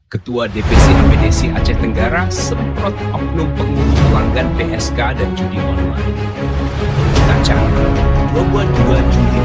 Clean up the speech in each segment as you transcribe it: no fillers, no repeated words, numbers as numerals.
Ketua DPC APDC Aceh Tenggara semprot oknum pengurus pelanggan PSK dan judi online. Tacang, 22 Juli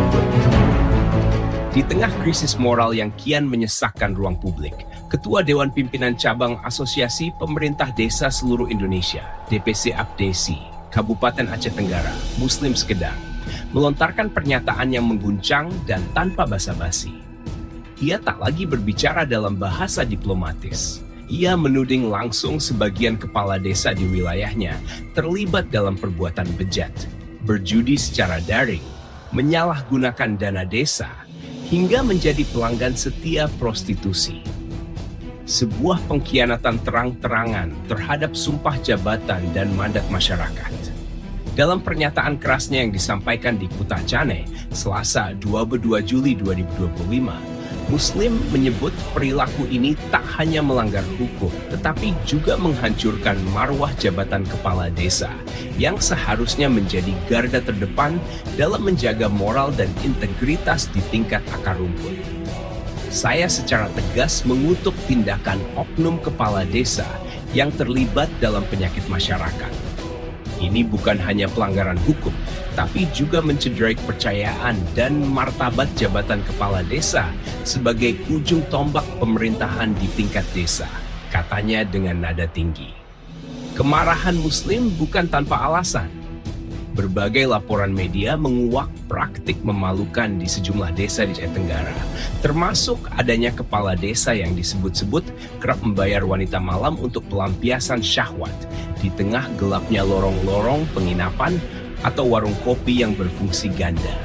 2020. Di tengah krisis moral yang kian menyesakkan ruang publik, Ketua Dewan Pimpinan Cabang Asosiasi Pemerintah Desa Seluruh Indonesia, DPC APDC, Kabupaten Aceh Tenggara, Muslim Skedang, melontarkan pernyataan yang mengguncang dan tanpa basa-basi. Ia tak lagi berbicara dalam bahasa diplomatis. Ia menuding langsung sebagian kepala desa di wilayahnya terlibat dalam perbuatan bejat, berjudi secara daring, menyalahgunakan dana desa, hingga menjadi pelanggan setia prostitusi. Sebuah pengkhianatan terang-terangan terhadap sumpah jabatan dan mandat masyarakat. Dalam pernyataan kerasnya yang disampaikan di Kuta Cane, Selasa 22 Juli 2025, Muslim menyebut perilaku ini tak hanya melanggar hukum, tetapi juga menghancurkan marwah jabatan kepala desa yang seharusnya menjadi garda terdepan dalam menjaga moral dan integritas di tingkat akar rumput. Saya secara tegas mengutuk tindakan oknum kepala desa yang terlibat dalam penyakit masyarakat. Ini bukan hanya pelanggaran hukum, tapi juga mencederai kepercayaan dan martabat jabatan kepala desa sebagai ujung tombak pemerintahan di tingkat desa, katanya dengan nada tinggi. Kemarahan Muslim bukan tanpa alasan. Berbagai laporan media menguak praktik memalukan di sejumlah desa di Aceh Tenggara, termasuk adanya kepala desa yang disebut-sebut kerap membayar wanita malam untuk pelampiasan syahwat di tengah gelapnya lorong-lorong penginapan atau warung kopi yang berfungsi ganda.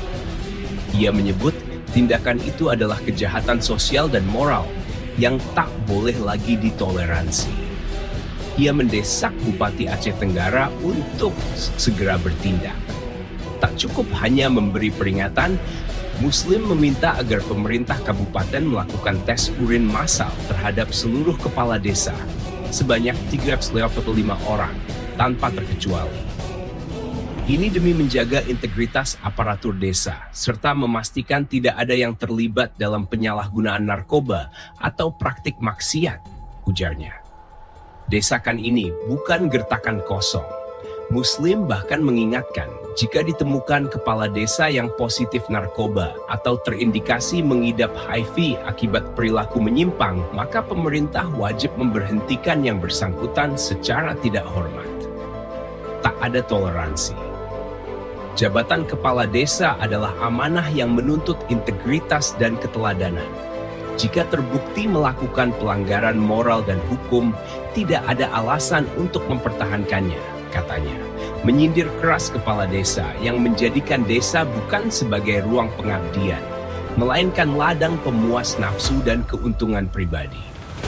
Ia menyebut tindakan itu adalah kejahatan sosial dan moral yang tak boleh lagi ditoleransi. Ia mendesak Bupati Aceh Tenggara untuk segera bertindak. Tak cukup hanya memberi peringatan, Muslim meminta agar pemerintah kabupaten melakukan tes urin massal terhadap seluruh kepala desa, sebanyak 385 orang, tanpa terkecuali. Ini demi menjaga integritas aparatur desa, serta memastikan tidak ada yang terlibat dalam penyalahgunaan narkoba atau praktik maksiat, ujarnya. Desakan ini bukan gertakan kosong. Muslim bahkan mengingatkan, jika ditemukan kepala desa yang positif narkoba atau terindikasi mengidap HIV akibat perilaku menyimpang, maka pemerintah wajib memberhentikan yang bersangkutan secara tidak hormat. Tak ada toleransi. Jabatan kepala desa adalah amanah yang menuntut integritas dan keteladanan. Jika terbukti melakukan pelanggaran moral dan hukum, tidak ada alasan untuk mempertahankannya, katanya. Menyindir keras kepala desa yang menjadikan desa bukan sebagai ruang pengabdian, melainkan ladang pemuas nafsu dan keuntungan pribadi.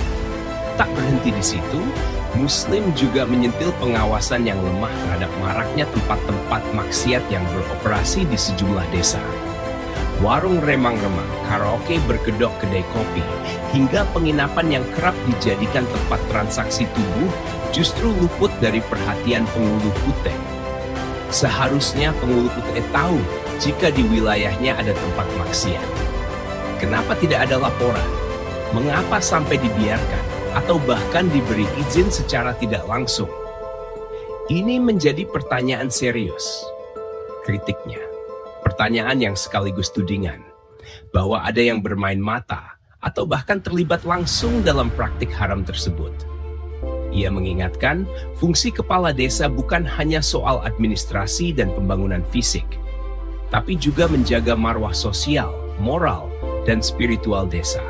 Tak berhenti di situ, Muslim juga menyentil pengawasan yang lemah terhadap maraknya tempat-tempat maksiat yang beroperasi di sejumlah desa. Warung remang-remang, karaoke berkedok kedai kopi, hingga penginapan yang kerap dijadikan tempat transaksi tubuh justru luput dari perhatian pengulu kute. Seharusnya pengulu kute tahu jika di wilayahnya ada tempat maksiat. Kenapa tidak ada laporan? Mengapa sampai dibiarkan atau bahkan diberi izin secara tidak langsung? Ini menjadi pertanyaan serius, kritiknya. Pertanyaan yang sekaligus tudingan, bahwa ada yang bermain mata atau bahkan terlibat langsung dalam praktik haram tersebut. Ia mengingatkan, fungsi kepala desa bukan hanya soal administrasi dan pembangunan fisik, tapi juga menjaga marwah sosial, moral, dan spiritual desa.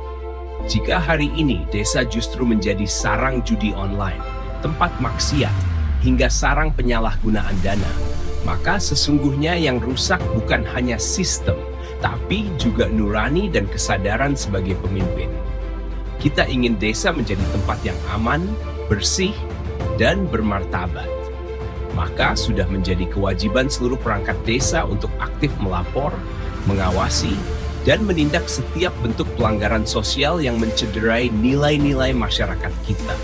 Jika hari ini desa justru menjadi sarang judi online, tempat maksiat, hingga sarang penyalahgunaan dana, maka sesungguhnya yang rusak bukan hanya sistem, tapi juga nurani dan kesadaran sebagai pemimpin. Kita ingin desa menjadi tempat yang aman, bersih, dan bermartabat. Maka sudah menjadi kewajiban seluruh perangkat desa untuk aktif melapor, mengawasi, dan menindak setiap bentuk pelanggaran sosial yang mencederai nilai-nilai masyarakat kita.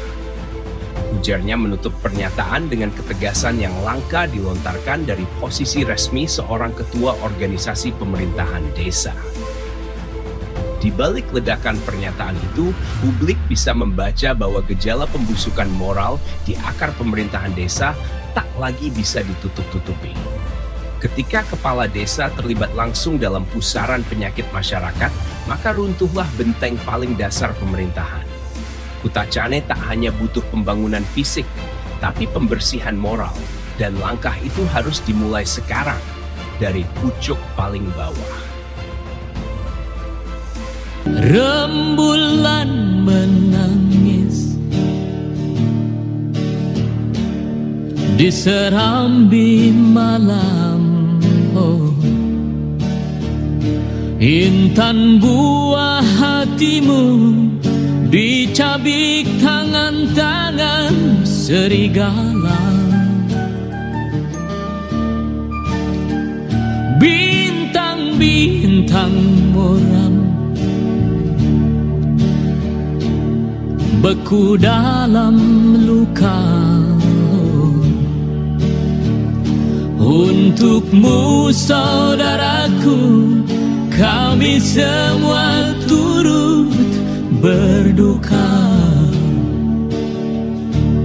Ujarnya menutup pernyataan dengan ketegasan yang langka dilontarkan dari posisi resmi seorang ketua organisasi pemerintahan desa. Di balik ledakan pernyataan itu, publik bisa membaca bahwa gejala pembusukan moral di akar pemerintahan desa tak lagi bisa ditutup-tutupi. Ketika kepala desa terlibat langsung dalam pusaran penyakit masyarakat, maka runtuhlah benteng paling dasar pemerintahan. Kutacane tak hanya butuh pembangunan fisik, tapi pembersihan moral, dan langkah itu harus dimulai sekarang, dari pucuk paling bawah. Rembulan menangis di serambi malam, oh. Intan buah hatimu dicabik tangan-tangan serigala. Bintang-bintang muram beku dalam luka. Untukmu saudaraku, kami semua turut